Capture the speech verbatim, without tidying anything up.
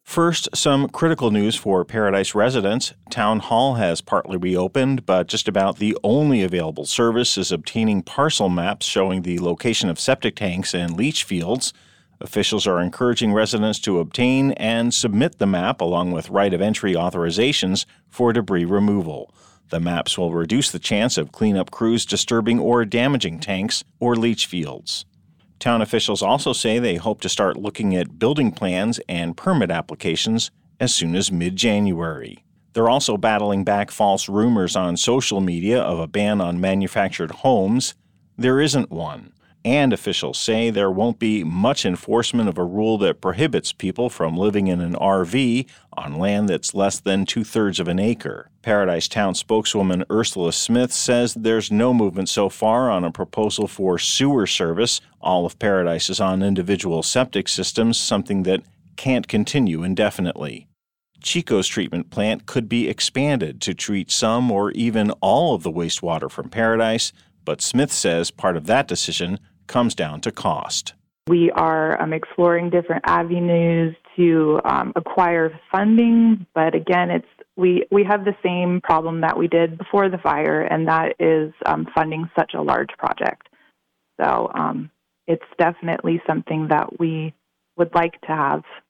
First, some critical news for Paradise residents. Town Hall has partly reopened, but just about the only available service is obtaining parcel maps showing the location of septic tanks and leach fields. Officials are encouraging residents to obtain and submit the map along with right-of-entry authorizations for debris removal. The maps will reduce the chance of cleanup crews disturbing or damaging tanks or leach fields. Town officials also say they hope to start looking at building plans and permit applications as soon as mid-January. They're also battling back false rumors on social media of a ban on manufactured homes. There isn't one. And officials say there won't be much enforcement of a rule that prohibits people from living in an R V on land that's less than two-thirds of an acre. Paradise Town spokeswoman Ursula Smith says there's no movement so far on a proposal for sewer service. All of Paradise is on individual septic systems, something that can't continue indefinitely. Chico's treatment plant could be expanded to treat some or even all of the wastewater from Paradise, but Smith says part of that decision comes down to cost. We are um, exploring different avenues to um, acquire funding, but again, it's we, we have the same problem that we did before the fire, and that is um, funding such a large project. So um, it's definitely something that we would like to have